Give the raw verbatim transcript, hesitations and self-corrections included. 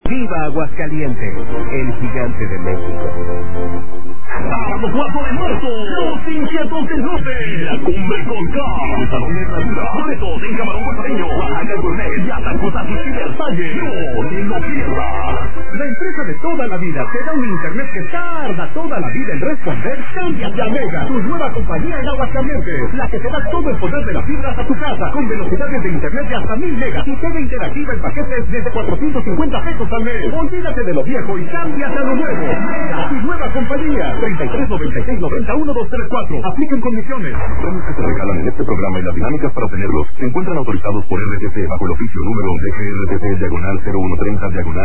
¡Viva Aguascalientes, el gigante de México! Sábado cuatro de marzo, los inquietos del norte, la cumbre con K, el Salón de Herradura, boletos en Camarón Guasareño, Oaxaca Gourmet, Yatacosa y Versailles, no te lo pierdas. La empresa de toda la vida te da un internet que tarda toda la vida en responder. Cámbiate a Mega, tu nueva compañía en Aguascalientes, la que te da todo el poder de las fibras a tu casa, con velocidades de internet de hasta mil megas y T V interactiva en paquetes desde cuatrocientos cincuenta pesos al mes. Olvídate de lo viejo y cámbiate a lo nuevo. Mega, tu nueva compañía. treinta y tres noventa y seis noventa uno dos tres cuatro. Apliquen condiciones. Los premios que se regalan en este programa y las dinámicas para obtenerlos se encuentran autorizados por R T C bajo el oficio número D G R T C diagonal cero uno treinta diagonal